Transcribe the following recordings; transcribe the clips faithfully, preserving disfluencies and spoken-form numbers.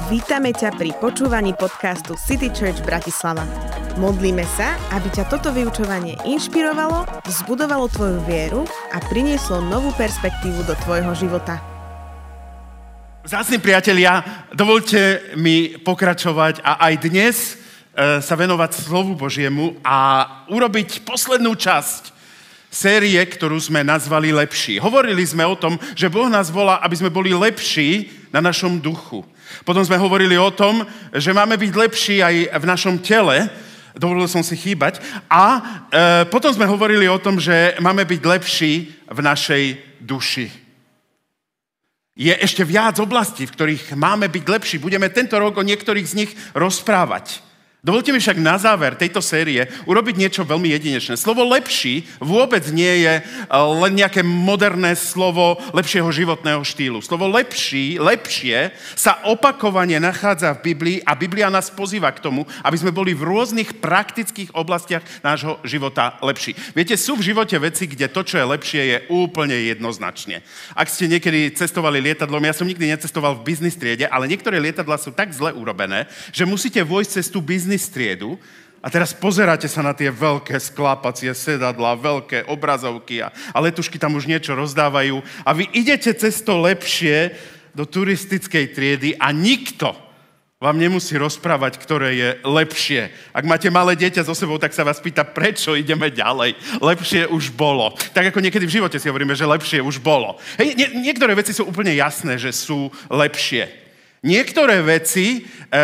Vítame ťa pri počúvaní podcastu City Church Bratislava. Modlíme sa, aby ťa toto vyučovanie inšpirovalo, vzbudovalo tvoju vieru a prinieslo novú perspektívu do tvojho života. Vzácni priatelia, dovoľte mi pokračovať a aj dnes e, sa venovať slovu Božiemu a urobiť poslednú časť série, ktorú sme nazvali Lepší. Hovorili sme o tom, že Boh nás volá, aby sme boli lepší na našom duchu. Potom sme hovorili o tom, že máme byť lepší aj v našom tele, dovolil som si chýbať, a e, potom sme hovorili o tom, že máme byť lepší v našej duši. Je ešte viac oblastí, v ktorých máme byť lepší. Budeme tento rok o niektorých z nich rozprávať. Dovolte mi však na záver tejto série urobiť niečo veľmi jedinečné. Slovo lepší vôbec nie je len nejaké moderné slovo lepšieho životného štýlu. Slovo lepší, lepšie sa opakovane nachádza v Biblii a Biblia nás pozýva k tomu, aby sme boli v rôznych praktických oblastiach nášho života lepší. Viete, sú v živote veci, kde to, čo je lepšie, je úplne jednoznačne. Ak ste niekedy cestovali lietadlom, ja som nikdy necestoval v biznis triede, ale niektoré lietadlá sú tak zle urobené, že musíte vojsť cez tú biznis striedu a teraz pozeráte sa na tie veľké sklápacie sedadlá, veľké obrazovky a, a letušky tam už niečo rozdávajú a vy idete cez to lepšie do turistickej triedy a nikto vám nemusí rozprávať, ktoré je lepšie. Ak máte malé dieťa so sebou, tak sa vás pýta, prečo ideme ďalej. Lepšie už bolo. Tak ako niekedy v živote si hovoríme, že lepšie už bolo. Hej, nie, niektoré veci sú úplne jasné, že sú lepšie. Niektoré veci e,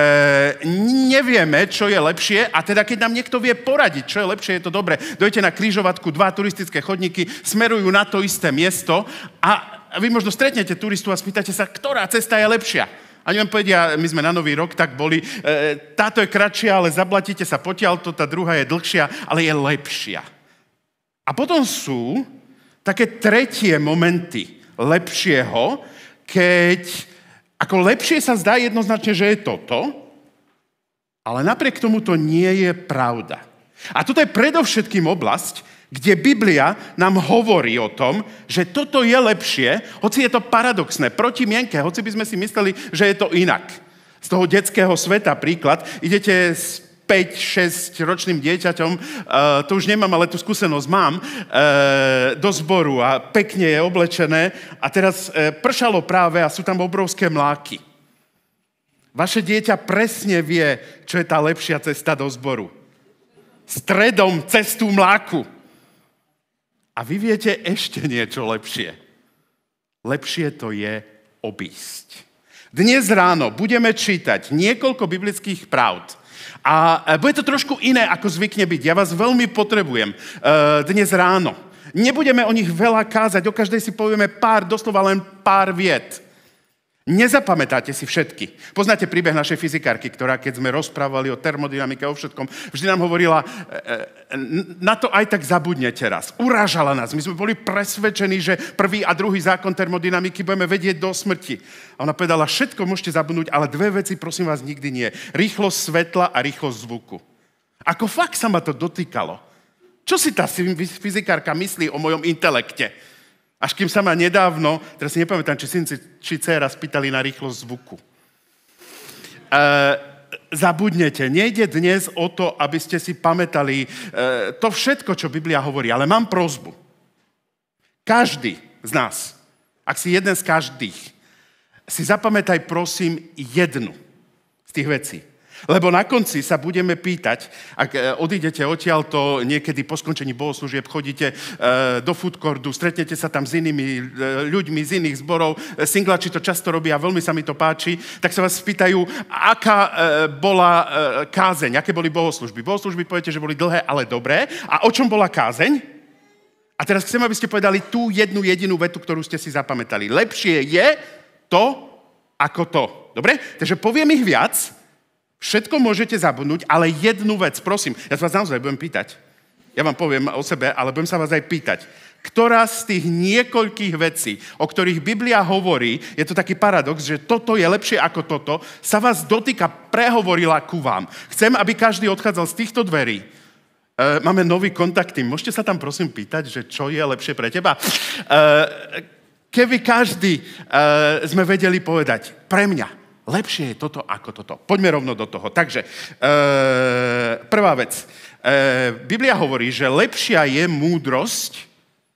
nevieme, čo je lepšie a teda keď nám niekto vie poradiť, čo je lepšie, je to dobre. Dojete na križovatku, dva turistické chodníky smerujú na to isté miesto a vy možno stretnete turistu a spýtate sa, ktorá cesta je lepšia. A oni vám povedia, my sme na Nový rok, tak boli, e, táto je kratšia, ale zablatíte sa potiaľto, tá druhá je dlhšia, ale je lepšia. A potom sú také tretie momenty lepšieho, keď ako lepšie sa zdá jednoznačne, že je toto, ale napriek tomu to nie je pravda. A toto je predovšetkým oblasť, kde Biblia nám hovorí o tom, že toto je lepšie, hoci je to paradoxné, proti mienke, hoci by sme si mysleli, že je to inak. Z toho detského sveta príklad, idete s päť šesť ročným dieťaťom, uh, to už nemám, ale tú skúsenosť mám, uh, do zboru a pekne je oblečené a teraz uh, pršalo práve a sú tam obrovské mláky. Vaše dieťa presne vie, čo je tá lepšia cesta do zboru. Stredom cestu mláku. A vy viete ešte niečo lepšie. Lepšie to je obísť. Dnes ráno budeme čítať niekoľko biblických pravd. A bude to trošku iné, ako zvykne byť. Ja vás veľmi potrebujem dnes ráno. Nebudeme o nich veľa kázať, o každej si povieme pár, doslova len pár viet. Nezapamätáte si všetky. Poznáte príbeh našej fyzikárky, ktorá, keď sme rozprávali o termodynamike, o všetkom, vždy nám hovorila, na to aj tak zabudnete raz. Urážala nás. My sme boli presvedčení, že prvý a druhý zákon termodynamiky budeme vedieť do smrti. A ona povedala, všetko môžete zabudnúť, ale dve veci, prosím vás, nikdy nie. Rýchlosť svetla a rýchlosť zvuku. Ako fakt sa ma to dotýkalo. Čo si tá fyzikárka myslí o mojom intelekte? Až kým sa ma nedávno, teraz si nepamätám, či syn, či dcéra spýtali na rýchlosť zvuku. E, zabudnete, nejde dnes o to, aby ste si pamätali e, to všetko, čo Biblia hovorí, ale mám prosbu. Každý z nás, ak si jeden z každých, si zapamätaj prosím jednu z tých vecí. Lebo na konci sa budeme pýtať, ak odídete odtiaľto niekedy po skončení bohoslúžieb, chodíte do food courtu, stretnete sa tam s inými ľuďmi z iných zborov, singlači to často robia, veľmi sa mi to páči, tak sa vás spýtajú, aká bola kázeň, aké boli bohoslúžby. Bohoslúžby poviete, že boli dlhé, ale dobré. A o čom bola kázeň? A teraz chcem, aby ste povedali tú jednu jedinú vetu, ktorú ste si zapamätali. Lepšie je to, ako to. Dobre? Takže poviem ich viac. Všetko môžete zabudnúť, ale jednu vec, prosím, ja sa vás naozaj budem pýtať. Ja vám poviem o sebe, ale budem sa vás aj pýtať. Ktorá z tých niekoľkých vecí, o ktorých Biblia hovorí, je to taký paradox, že toto je lepšie ako toto, sa vás dotýka, prehovorila ku vám. Chcem, aby každý odchádzal z týchto dverí. E, máme nový kontakt tým. Môžete sa tam prosím pýtať, že čo je lepšie pre teba? E, keby každý e, sme vedeli povedať, pre mňa Lepšie je toto ako toto. Poďme rovno do toho. Takže, e, prvá vec. E, Biblia hovorí, že lepšia je múdrosť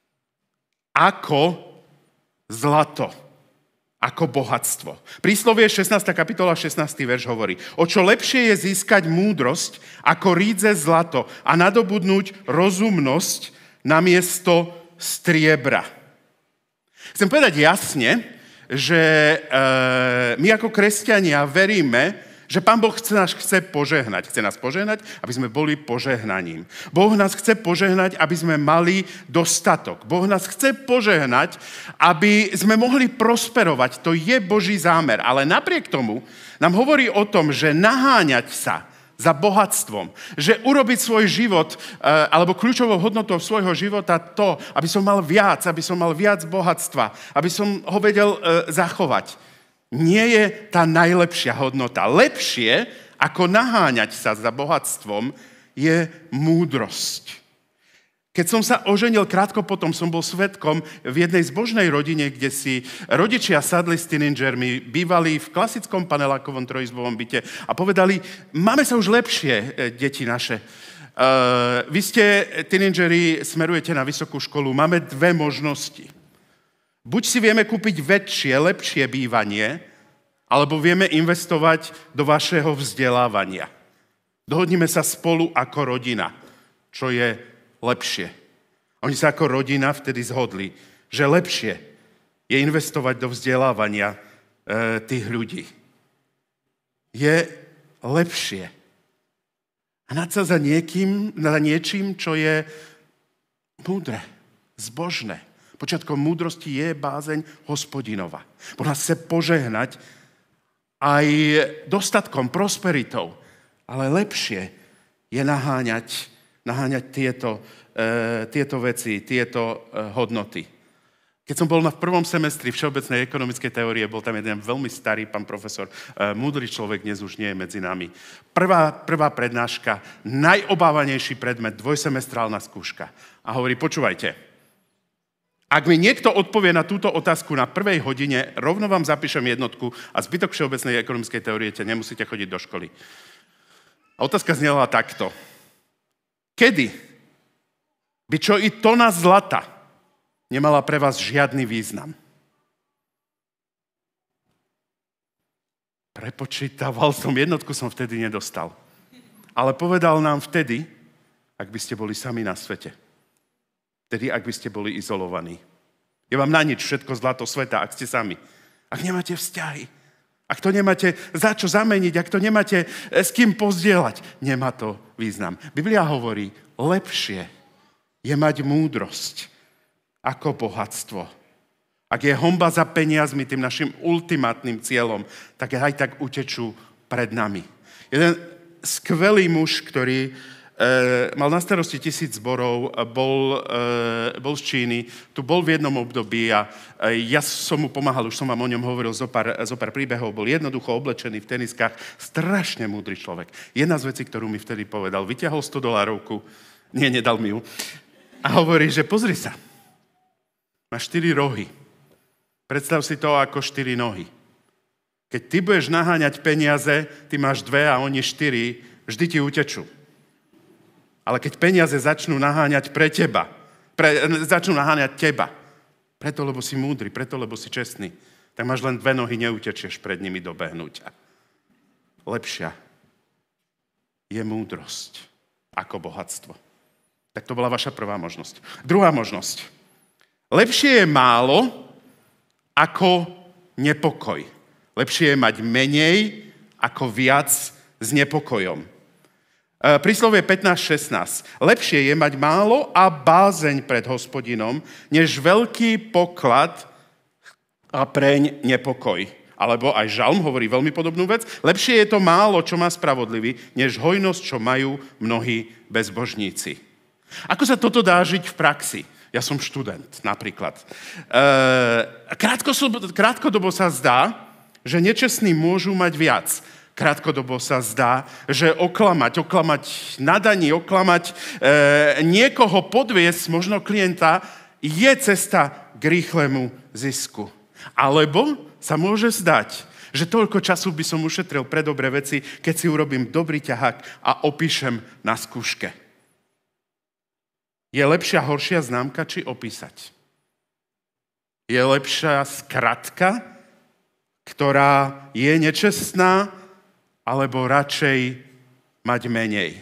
ako zlato, ako bohatstvo. Príslovie šestnásta kapitola šestnásty verš hovorí, o čo lepšie je získať múdrosť ako rídze zlato a nadobudnúť rozumnosť namiesto striebra. Chcem povedať jasne, že e, my ako kresťania veríme, že Pán Boh chce nás chce požehnať. Chce nás požehnať, aby sme boli požehnaním. Boh nás chce požehnať, aby sme mali dostatok. Boh nás chce požehnať, aby sme mohli prosperovať. To je Boží zámer. Ale napriek tomu nám hovorí o tom, že naháňať sa za bohatstvom, že urobiť svoj život, alebo kľúčovou hodnotou svojho života to, aby som mal viac, aby som mal viac bohatstva, aby som ho vedel zachovať. Nie je tá najlepšia hodnota. Lepšie, ako naháňať sa za bohatstvom, je múdrosť. Keď som sa oženil, krátko potom som bol svedkom v jednej zbožnej rodine, kde si rodičia sadli s tínedžermi, bývali v klasickom panelákovom trojizbovom byte a povedali, máme sa už lepšie, deti naše. Uh, vy ste, tínedžeri, smerujete na vysokú školu, máme dve možnosti. Buď si vieme kúpiť väčšie, lepšie bývanie, alebo vieme investovať do vašeho vzdelávania. Dohodnime sa spolu ako rodina, čo je lepšie. Oni sa ako rodina vtedy zhodli, že lepšie je investovať do vzdelávania e, tých ľudí. Je lepšie hnať sa za niekým, za niečím, čo je múdre, zbožné. Počiatkom múdrosti je bázeň Hospodinova. Boh nás chce požehnať aj dostatkom, prosperitou, ale lepšie je naháňať naháňať tieto, e, tieto veci, tieto e, hodnoty. Keď som bol na prvom semestri všeobecnej ekonomickej teórie, bol tam jeden veľmi starý pán profesor, e, múdry človek, dnes už nie je medzi nami. Prvá, prvá prednáška, najobávanejší predmet, dvojsemestrálna skúška. A hovorí, počúvajte, ak mi niekto odpovie na túto otázku na prvej hodine, rovno vám zapíšem jednotku a zbytok všeobecnej ekonomickej teórie nemusíte chodiť do školy. A otázka znela takto. Kedy by čo i tona zlata nemala pre vás žiadny význam? Prepočítaval som, jednotku som vtedy nedostal. Ale povedal nám vtedy, ak by ste boli sami na svete. Vtedy, ak by ste boli izolovaní. Je vám na nič všetko zlato sveta, ak ste sami. Ak nemáte vzťahy. Ak to nemáte za čo zameniť, ak to nemáte s kým pozdieľať, nemá to význam. Biblia hovorí, lepšie je mať múdrosť ako bohatstvo. Ak je honba za peniazmi tým našim ultimátnym cieľom, tak aj tak utečú pred nami. Jeden skvelý muž, ktorý E, mal na starosti tisíc zborov, bol, e, bol z Číny, tu bol v jednom období a e, ja som mu pomáhal, už som vám o ňom hovoril zo pár, zo pár príbehov, bol jednoducho oblečený v teniskách, strašne múdry človek. Jedna z vecí, ktorú mi vtedy povedal, vyťahol sto dolárovku, nie, nedal mi ju, a hovorí, že pozri sa, má štyri rohy, predstav si to ako štyri nohy. Keď ty budeš naháňať peniaze, ty máš dve a oni štyri, vždy ti utečú. Ale keď peniaze začnú naháňať pre teba, pre, začnú naháňať teba, preto, lebo si múdry, preto, lebo si čestný, tak máš len dve nohy, neutečieš pred nimi dobehnúť. Lepšia je múdrosť ako bohatstvo. Tak to bola vaša prvá možnosť. Druhá možnosť. Lepšie je málo ako nepokoj. Lepšie je mať menej ako viac s nepokojom. Príslovie pätnásť šestnásť. Lepšie je mať málo a bázeň pred Hospodinom, než veľký poklad a preň nepokoj. Alebo aj Žalm hovorí veľmi podobnú vec. Lepšie je to málo, čo má spravodlivý, než hojnosť, čo majú mnohí bezbožníci. Ako sa toto dá žiť v praxi? Ja som študent, napríklad. Krátko, krátkodobo sa zdá, že nečestní môžu mať viac. Krátkodobo sa zdá, že oklamať, oklamať nadaní, oklamať e, niekoho podviesť, možno klienta, je cesta k rýchlemu zisku. Alebo sa môže zdať, že toľko času by som ušetril pre dobré veci, keď si urobím dobrý ťahák a opíšem na skúške. Je lepšia horšia známka, či opísať? Je lepšia skratka, ktorá je nečestná, alebo radšej mať menej?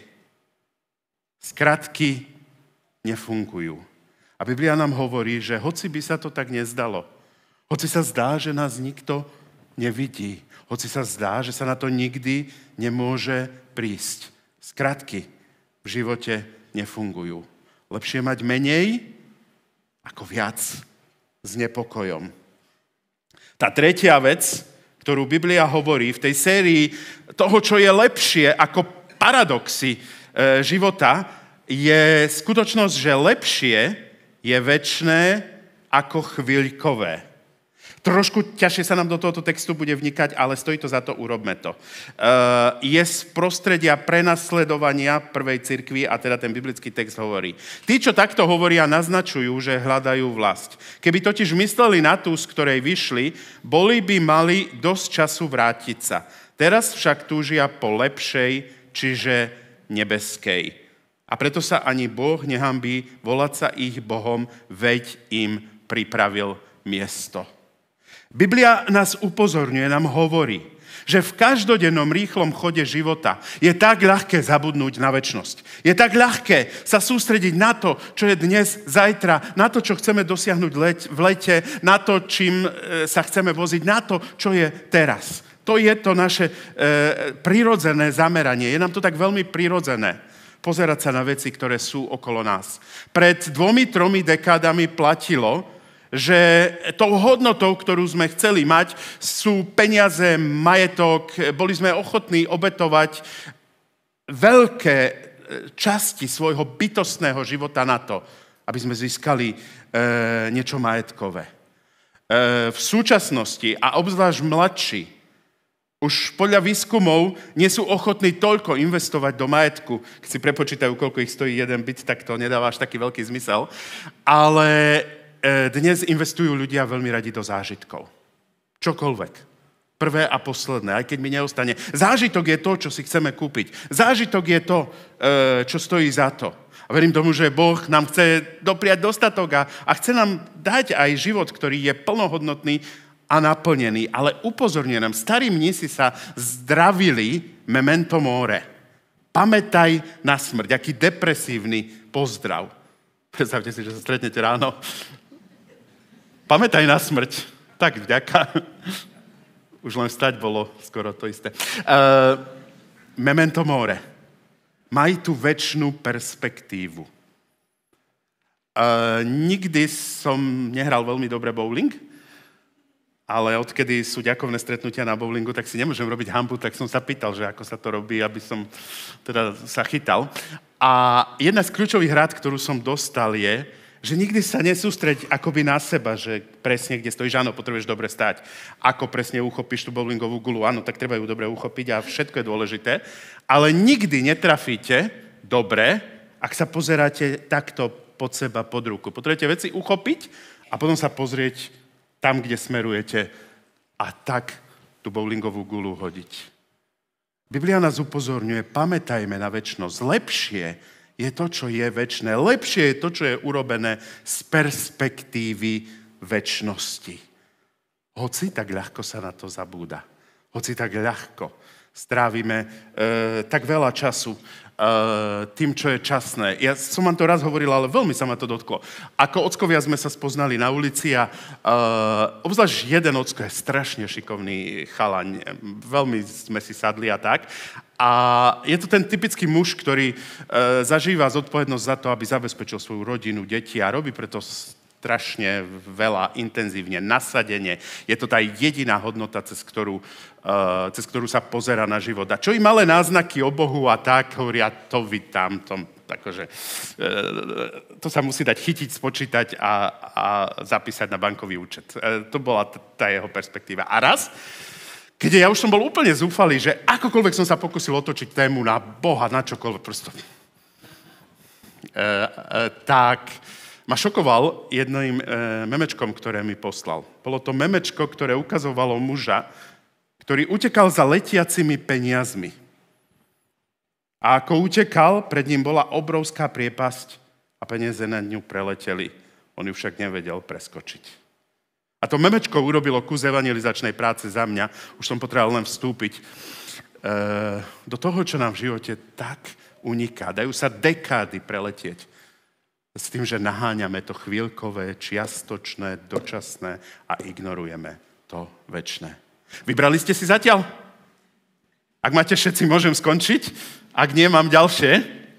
Skratky nefungujú. A Biblia nám hovorí, že hoci by sa to tak nezdalo, hoci sa zdá, že nás nikto nevidí, hoci sa zdá, že sa na to nikdy nemôže prísť. Skratky v živote nefungujú. Lepšie mať menej ako viac s nepokojom. Tá tretia vec, ktorú Biblia hovorí v tej sérii toho, čo je lepšie ako paradoxy e, života, je skutočnosť, že lepšie je večné ako chvíľkové. Trošku ťažšie sa nám do tohoto textu bude vnikať, ale stojí to za to, urobme to. Uh, je z prostredia prenasledovania prvej cirkvi a teda ten biblický text hovorí. Tí, čo takto hovoria, naznačujú, že hľadajú vlast. Keby totiž mysleli na tú, z ktorej vyšli, boli by mali dosť času vrátiť sa. Teraz však túžia po lepšej, čiže nebeskej. A preto sa ani Boh nehanbí volať sa ich Bohom, veď im pripravil miesto. Biblia nás upozorňuje, nám hovorí, že v každodennom rýchlom chode života je tak ľahké zabudnúť na večnosť. Je tak ľahké sa sústrediť na to, čo je dnes, zajtra, na to, čo chceme dosiahnuť v lete, na to, čím sa chceme voziť, na to, čo je teraz. To je to naše e, prirodzené zameranie. Je nám to tak veľmi prirodzené pozerať sa na veci, ktoré sú okolo nás. Pred dvomi, tromi dekádami platilo, že tou hodnotou, ktorú sme chceli mať, sú peniaze, majetok, boli sme ochotní obetovať veľké časti svojho bytostného života na to, aby sme získali e, niečo majetkové. E, v súčasnosti, a obzvlášť mladší, už podľa výskumov nie sú ochotní toľko investovať do majetku. Keď si prepočítajú, koľko ich stojí jeden byt, tak to nedáva až taký veľký zmysel. Ale dnes investujú ľudia veľmi radi do zážitkov. Čokoľvek. Prvé a posledné, aj keď mi neostane. Zážitok je to, čo si chceme kúpiť. Zážitok je to, čo stojí za to. A verím tomu, že Boh nám chce dopriať dostatok a, a chce nám dať aj život, ktorý je plnohodnotný a naplnený. Ale upozorňujem nám, starí mnísi sa zdravili memento mori. Pamätaj na smrť. Aký depresívny pozdrav. Predstavte si, že sa stretnete ráno. Pamätaj na smrť. Tak, vďaka. Už len vstať bolo skoro to isté. Uh, memento mori. Maj tú večnú perspektívu. Uh, nikdy som nehral veľmi dobre bowling, ale odkedy sú ďakovné stretnutia na bowlingu, tak si nemôžem robiť hanbu, tak som sa pýtal, že ako sa to robí, aby som teda sa chytal. A jedna z kľúčových rád, ktorú som dostal, je, že nikdy sa nesústreď akoby na seba, že presne kde stojíš, áno, potrebuješ dobre stáť. Ako presne uchopíš tú bowlingovú gulu, áno, tak treba ju dobre uchopiť a všetko je dôležité. Ale nikdy netrafíte dobre, ak sa pozeráte takto pod seba, pod ruku. Potrebujete veci uchopiť a potom sa pozrieť tam, kde smerujete a tak tú bowlingovú gulu hodiť. Biblia nás upozorňuje, pamätajme na večnosť. Lepšie je to, čo je večné. Lepšie je to, čo je urobené z perspektívy večnosti. Hoci tak ľahko sa na to zabúda. Hoci tak ľahko strávime e, tak veľa času e, tým, čo je časné. Ja som vám to raz hovoril, ale veľmi sa ma to dotklo. Ako ockovia sme sa spoznali na ulici a e, obzvlášť jeden ocko je strašne šikovný chalaň. Veľmi sme si sadli a tak. A je to ten typický muž, ktorý e, zažíva zodpovednosť za to, aby zabezpečil svoju rodinu, deti a robí preto strašne veľa, intenzívne, nasadenie. Je to tá jediná hodnota, cez ktorú, uh, cez ktorú sa pozerá na život. A čo im malé náznaky o Bohu a tak, hovoria, to vy tam, to, akože, uh, to sa musí dať chytiť, spočítať a, a zapísať na bankový účet. Uh, to bola t- tá jeho perspektíva. A raz, keď ja už som bol úplne zúfalý, že akokoľvek som sa pokusil otočiť tému na Boha, na čokoľvek, prosto. Uh, uh, tak... ma šokoval jedným e, memečkom, ktoré mi poslal. Bolo to memečko, ktoré ukazovalo muža, ktorý utekal za letiacimi peniazmi. A ako utekal, pred ním bola obrovská priepasť a peniaze na ňu preleteli. On ju však nevedel preskočiť. A to memečko urobilo kus evangelizačnej práce za mňa. Už som potreboval len vstúpiť e, do toho, čo nám v živote tak uniká. Dajú sa dekády preletieť s tým, že naháňame to chvíľkové, čiastočné, dočasné a ignorujeme to večné. Vybrali ste si zatiaľ? Ak máte všetci, môžem skončiť. Ak nie, mám ďalšie.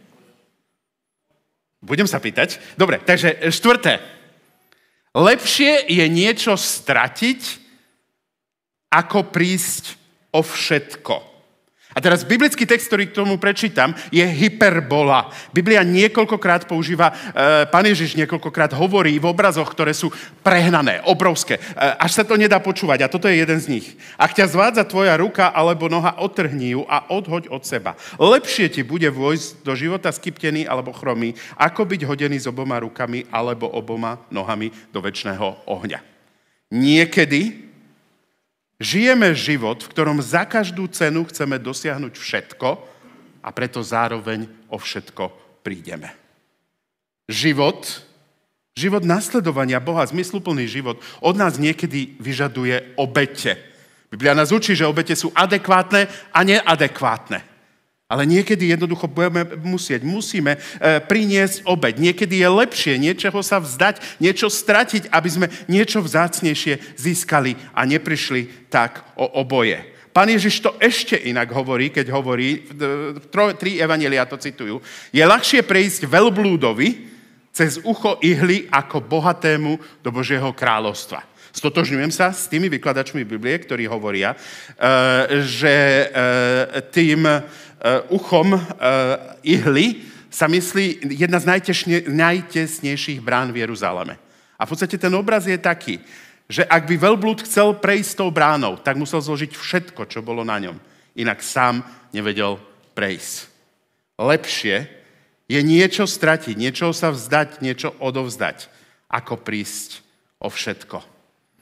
Budem sa pýtať. Dobre, takže štvrté. Lepšie je niečo stratiť, ako prísť o všetko. A teraz biblický text, ktorý k tomu prečítam, je hyperbola. Biblia niekoľkokrát používa, e, Pán Ježiš niekoľkokrát hovorí v obrazoch, ktoré sú prehnané, obrovské. E, až sa to nedá počúvať a toto je jeden z nich. Ak ťa zvádza tvoja ruka alebo noha, odtrhni ju a odhoď od seba. Lepšie ti bude vojsť do života skyptený alebo chromý, ako byť hodený s oboma rukami alebo oboma nohami do večného ohňa. Niekedy žijeme život, v ktorom za každú cenu chceme dosiahnuť všetko a preto zároveň o všetko prídeme. Život, život nasledovania Boha, zmysluplný život, od nás niekedy vyžaduje obete. Biblia nás učí, že obete sú adekvátne a neadekvátne. Ale niekedy jednoducho budeme musieť, musíme e, priniesť obeť. Niekedy je lepšie niečoho sa vzdať, niečo stratiť, aby sme niečo vzácnejšie získali a neprišli tak o oboje. Pán Ježiš to ešte inak hovorí, keď hovorí, tro, tri evanjelia to citujú, je ľahšie prejsť veľblúdovi cez ucho ihly ako bohatému do Božieho kráľovstva. Stotožňujem sa s tými vykladačmi Biblie, ktorí hovoria, že tým uchom ihly sa myslí jedna z najtesnejších brán v Jeruzaleme. A v podstate ten obraz je taký, že ak by veľblúd chcel prejsť tou bránou, tak musel zložiť všetko, čo bolo na ňom. Inak sám nevedel prejsť. Lepšie je niečo stratiť, niečo sa vzdať, niečo odovzdať, ako prísť o všetko.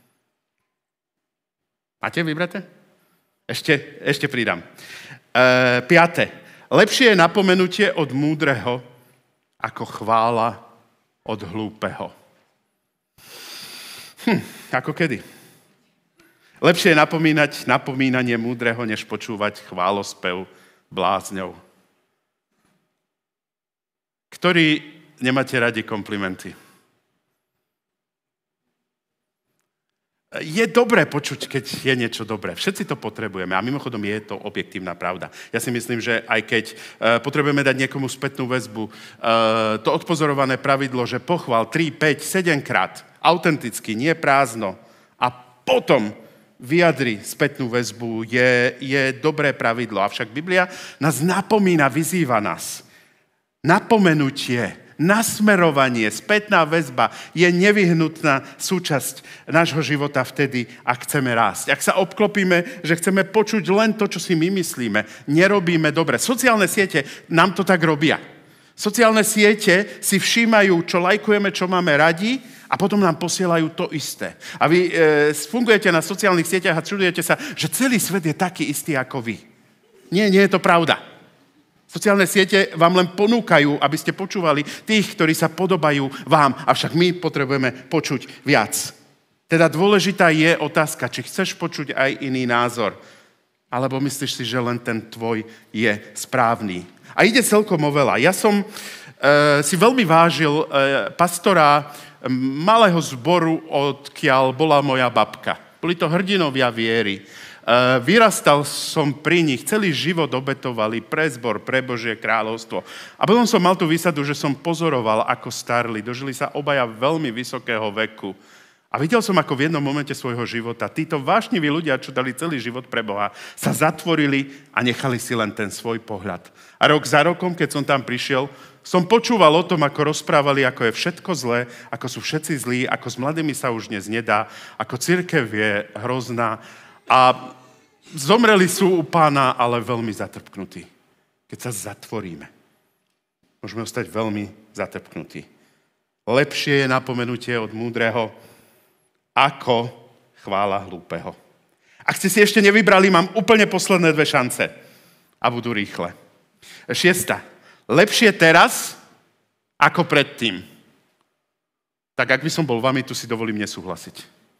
Máte vybraté? Ešte, ešte pridám. E, piate. Lepšie je napomenutie od múdreho, ako chvála od hlúpeho. Hm, ako kedy? Lepšie je napomínať napomínanie múdreho, než počúvať chválospev blázňov. Ktorí nemáte radi komplimenty? Je dobré počuť, keď je niečo dobré. Všetci to potrebujeme a mimochodom je to objektívna pravda. Ja si myslím, že aj keď uh, potrebujeme dať niekomu spätnú väzbu, uh, to odpozorované pravidlo, že pochvál tri, päť, sedem krát, autenticky, nie prázdno a potom vyjadri spätnú väzbu, je, je dobré pravidlo. Avšak Biblia nás napomína, vyzýva nás. Napomenutie, nasmerovanie, spätná väzba je nevyhnutná súčasť nášho života vtedy, ak chceme rásť. Ak sa obklopíme, že chceme počuť len to, čo si my myslíme, nerobíme dobre. Sociálne siete nám to tak robia. Sociálne siete si všímajú, čo lajkujeme, čo máme radi a potom nám posielajú to isté. A vy e, fungujete na sociálnych sieťach a čudujete sa, že celý svet je taký istý ako vy. Nie, nie je to pravda. Sociálne siete vám len ponúkajú, aby ste počúvali tých, ktorí sa podobajú vám, avšak my potrebujeme počuť viac. Teda dôležitá je otázka, či chceš počuť aj iný názor, alebo myslíš si, že len ten tvoj je správny. A ide celkom o veľa. Ja som e, si veľmi vážil e, pastora malého zboru, odkiaľ bola moja babka. Boli to hrdinovia viery. Uh, vyrastal som pri nich, celý život obetovali pre zbor, pre Božie kráľovstvo. A potom som mal tú výsadu, že som pozoroval, ako starli. Dožili sa obaja veľmi vysokého veku. A videl som, ako v jednom momente svojho života títo vášniví ľudia, čo dali celý život pre Boha, sa zatvorili a nechali si len ten svoj pohľad. A rok za rokom, keď som tam prišiel, som počúval o tom, ako rozprávali, ako je všetko zlé, ako sú všetci zlí, ako s mladými sa už dnes nedá, ako cirkev je hrozná. A zomreli sú u Pána, ale veľmi zatrpknutí. Keď sa zatvoríme, môžeme ostať veľmi zatrpknutí. Lepšie je napomenutie od múdreho, ako chvála hlúpeho. Ak ste si ešte nevybrali, mám úplne posledné dve šance. A budú rýchle. Šiesta. Lepšie teraz, ako predtým. Tak ak by som bol vami, tu si dovolím nesúhlasiť.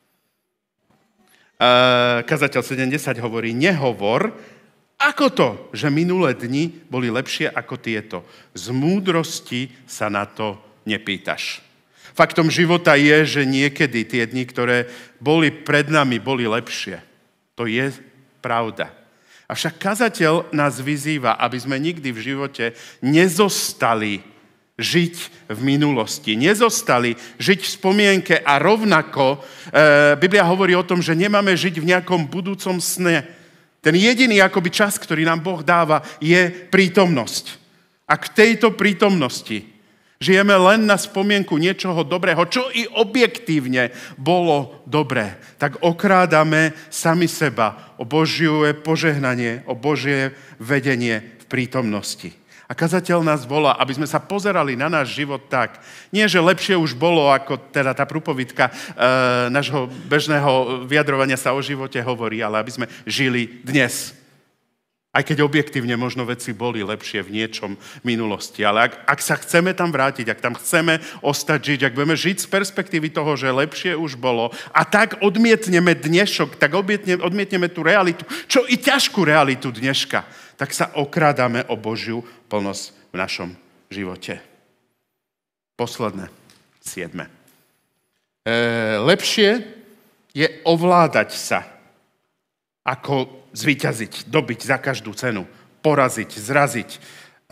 Uh, kazateľ sedem desať hovorí, nehovor, ako to, že minulé dni boli lepšie ako tieto. Z múdrosti sa na to nepýtaš. Faktom života je, že niekedy tie dni, ktoré boli pred nami, boli lepšie. To je pravda. Avšak kazateľ nás vyzýva, aby sme nikdy v živote nezostali žiť v minulosti, nezostali žiť v spomienke a rovnako e, Biblia hovorí o tom, že nemáme žiť v nejakom budúcom sne. Ten jediný akoby čas, ktorý nám Boh dáva, je prítomnosť. A k tejto prítomnosti žijeme len na spomienku niečoho dobrého, čo i objektívne bolo dobré, tak okrádame sami seba o Božie požehnanie, o Božie vedenie v prítomnosti. A kazateľ nás volá, aby sme sa pozerali na náš život tak, nie že lepšie už bolo, ako teda tá prúpovidka e, nášho bežného vyjadrovania sa o živote hovorí, ale aby sme žili dnes. Aj keď objektívne možno veci boli lepšie v niečom v minulosti. Ale ak, ak sa chceme tam vrátiť, ak tam chceme ostať žiť, ak budeme žiť z perspektívy toho, že lepšie už bolo a tak odmietneme dnešok, tak odmietneme, odmietneme tú realitu, čo i ťažkú realitu dneška, tak sa okrádame o Božiu plnosť v našom živote. Posledné, siedme. E, lepšie je ovládať sa, ako zvíťaziť, dobiť za každú cenu, poraziť, zraziť. E,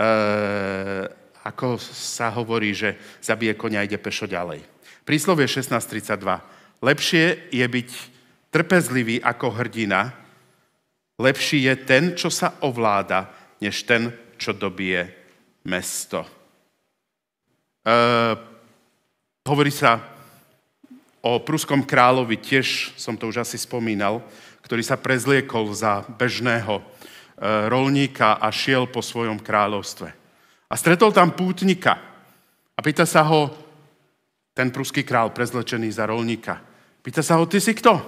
ako sa hovorí, že zabije koňa a ide pešo ďalej. Príslovie šestnásť tridsaťdva. Lepšie je byť trpezlivý ako hrdina, lepší je ten, čo sa ovláda, než ten, čo dobije mesto. E, hovorí sa o pruskom kráľovi, tiež som to už asi spomínal, ktorý sa prezliekol za bežného e, roľníka a šiel po svojom kráľovstve. A stretol tam pútnika a pýta sa ho, ten pruský král prezlečený za roľníka, pýta sa ho, ty si kto?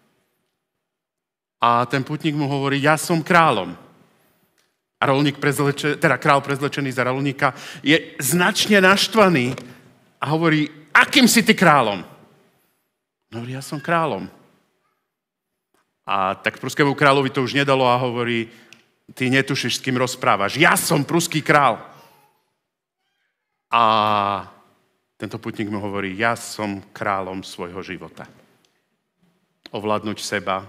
A ten pútnik mu hovorí, ja som kráľom. A roľník prezleče, teda král prezlečený za roľníka je značne naštvaný a hovorí, akým si ty kráľom? Hovorí, ja som kráľom. A tak pruskému kráľovi to už nedalo a hovorí, ty netušíš, s kým rozprávaš. Ja som pruský král. A tento putník mu hovorí, ja som kráľom svojho života. Ovládnuť seba,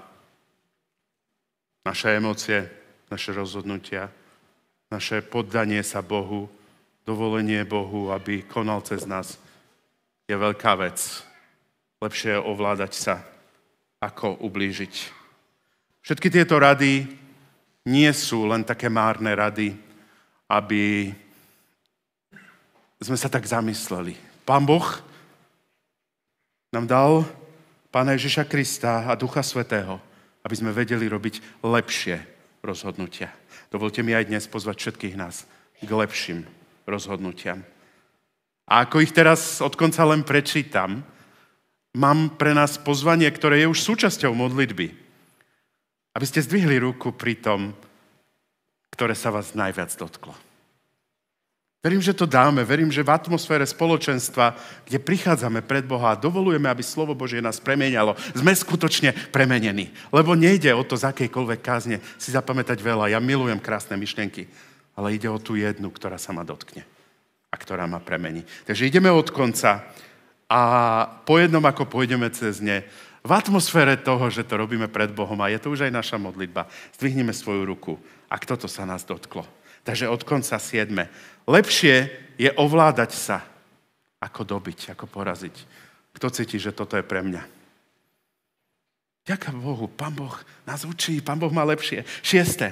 naše emócie, naše rozhodnutia, naše poddanie sa Bohu, dovolenie Bohu, aby konal cez nás, je veľká vec. Lepšie je ovládať sa, ako ublížiť. Všetky tieto rady nie sú len také márne rady, aby sme sa tak zamysleli. Pán Boh nám dal Pána Ježiša Krista a Ducha Svätého, aby sme vedeli robiť lepšie rozhodnutia. Dovolte mi aj dnes pozvať všetkých nás k lepším rozhodnutiam. A ako ich teraz od konca len prečítam, mám pre nás pozvanie, ktoré je už súčasťou modlitby. Aby ste zdvihli ruku pri tom, ktoré sa vás najviac dotklo. Verím, že to dáme. Verím, že v atmosfére spoločenstva, kde prichádzame pred Boha a dovolujeme, aby slovo Božie nás premienialo, sme skutočne premenení. Lebo nejde o to z akejkoľvek kázne si zapamätať veľa. Ja milujem krásne myšlienky, ale ide o tú jednu, ktorá sa ma dotkne a ktorá ma premení. Takže ideme od konca a po jednom, ako pôjdeme cez ne, v atmosfére toho, že to robíme pred Bohom a je to už aj naša modlitba, zdvihneme svoju ruku a kto to sa nás dotklo. Takže od konca siedme. Lepšie je ovládať sa, ako dobiť, ako poraziť. Kto cíti, že toto je pre mňa? Ďaká Bohu, Pán Boh nás učí, Pán Boh má lepšie. Šieste.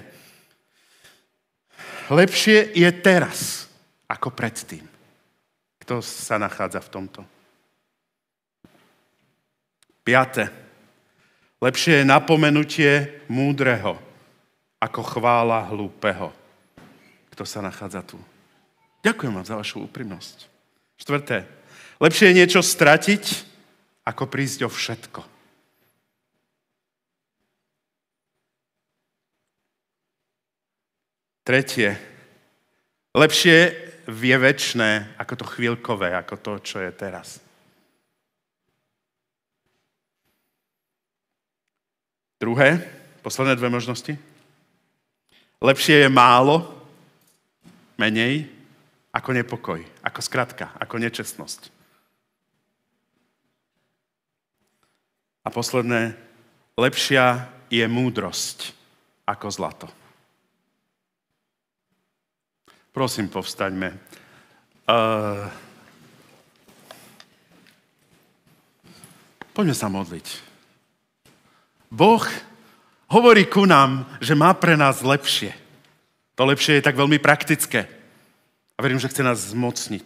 Lepšie je teraz, ako predtým. Kto sa nachádza v tomto? Piate. Lepšie je napomenutie múdreho, ako chvála hlúpeho. Kto sa nachádza tu? Ďakujem vám za vašu úprimnosť. Štvrté. Lepšie je niečo stratiť, ako prísť o všetko. Tretie. Lepšie je večné ako to chvíľkové, ako to, čo je teraz. Druhé, posledné dve možnosti. Lepšie je málo, menej, ako nepokoj, ako skratka, ako nečestnosť. A posledné, lepšia je múdrosť ako zlato. Prosím, povstaňme. Uh, poďme sa modliť. Boh hovorí ku nám, že má pre nás lepšie. To lepšie je tak veľmi praktické. A verím, že chce nás zmocniť,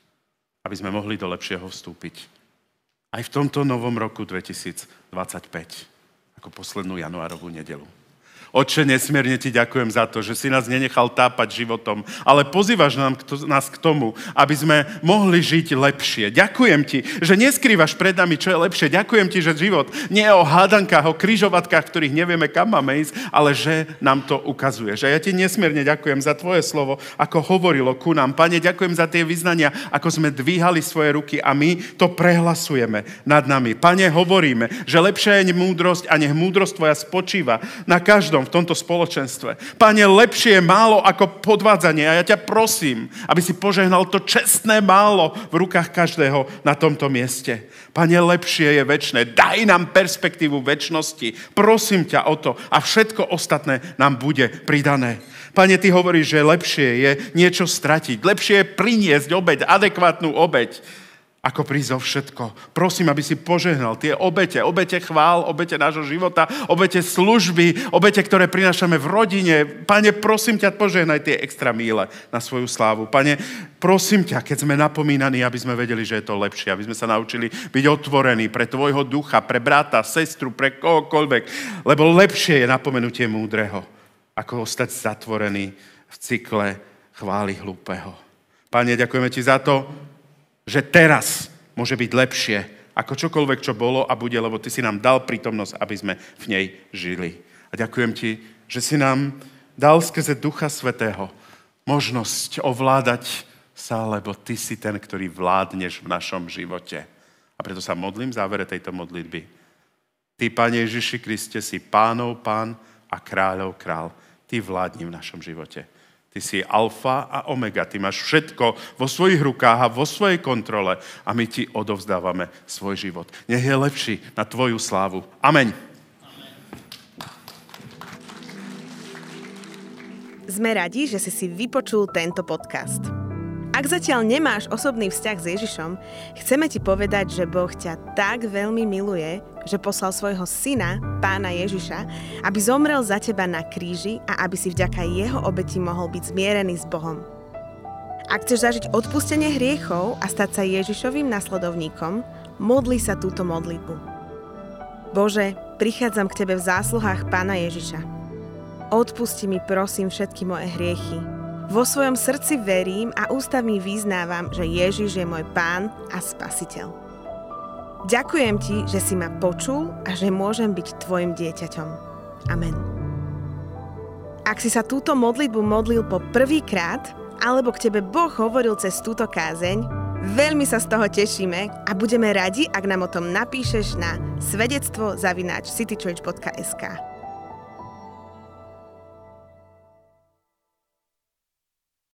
aby sme mohli do lepšieho vstúpiť. Aj v tomto novom roku dvetisícdvadsaťpäť, ako poslednú januárovú nedeľu. Otče, nesmierne ti ďakujem za to, že si nás nenechal tápať životom, ale pozývaš nám, nás k tomu, aby sme mohli žiť lepšie. Ďakujem ti, že neskrývaš pred nami, čo je lepšie. Ďakujem ti, že život nie je o hádankách, o križovatkách, ktorých nevieme, kam máme ísť, ale že nám to ukazuješ. A ja ti nesmierne ďakujem za tvoje slovo, ako hovorilo ku nám. Pane, ďakujem za tie vyznania, ako sme dvíhali svoje ruky a my to prehlasujeme nad nami. Pane, hovoríme, že lepšia je múdrosť a nech múdrosť tvoja spočíva na každom v tomto spoločenstve. Pane, lepšie je málo ako podvádzanie a ja ťa prosím, aby si požehnal to čestné málo v rukách každého na tomto mieste. Pane, lepšie je večné. Daj nám perspektívu večnosti. Prosím ťa o to a všetko ostatné nám bude pridané. Pane, ty hovoríš, že lepšie je niečo stratiť. Lepšie je priniesť obeť, adekvátnu obeť, ako prísť o všetko. Prosím, aby si požehnal tie obete, obete chvál, obete nášho života, obete služby, obete, ktoré prinášame v rodine. Pane, prosím ťa, požehnaj tie extra míle na svoju slávu. Pane, prosím ťa, keď sme napomínaní, aby sme vedeli, že je to lepšie, aby sme sa naučili byť otvorení pre tvojho ducha, pre brata, sestru, pre kohokoľvek, lebo lepšie je napomenutie múdreho, ako ostať zatvorený v cykle chvály hlúpeho. Pane, ďakujeme ti za to, že teraz môže byť lepšie ako čokoľvek, čo bolo a bude, lebo ty si nám dal prítomnosť, aby sme v nej žili. A ďakujem ti, že si nám dal skrze Ducha Svätého možnosť ovládať sa, lebo ty si ten, ktorý vládneš v našom živote. A preto sa modlím v závere tejto modlitby. Ty, Pane Ježiši Kriste, si Pánov Pán a Kráľov Král. Ty vládni v našom živote. Ty si alfa a omega, ty máš všetko vo svojich rukách a vo svojej kontrole a my ti odovzdávame svoj život. Nech je lepší na tvoju slávu. Amen. Sme radi, že si si vypočul tento podcast. Ak zatiaľ nemáš osobný vzťah s Ježišom, chceme ti povedať, že Boh ťa tak veľmi miluje, že poslal svojho syna, Pána Ježiša, aby zomrel za teba na kríži a aby si vďaka jeho obeti mohol byť zmierený s Bohom. Ak chceš zažiť odpustenie hriechov a stať sa Ježišovým nasledovníkom, modli sa túto modlitbu. Bože, prichádzam k tebe v zásluhách Pána Ježiša. Odpusti mi prosím všetky moje hriechy. Vo svojom srdci verím a ústami vyznávam, že Ježiš je môj Pán a Spasiteľ. Ďakujem ti, že si ma počul a že môžem byť tvojim dieťaťom. Amen. Ak si sa túto modlitbu modlil po prvýkrát, alebo k tebe Boh hovoril cez túto kázeň, veľmi sa z toho tešíme a budeme radi, ak nám o tom napíšeš na svedectvo zavináč citychurch bodka es ká.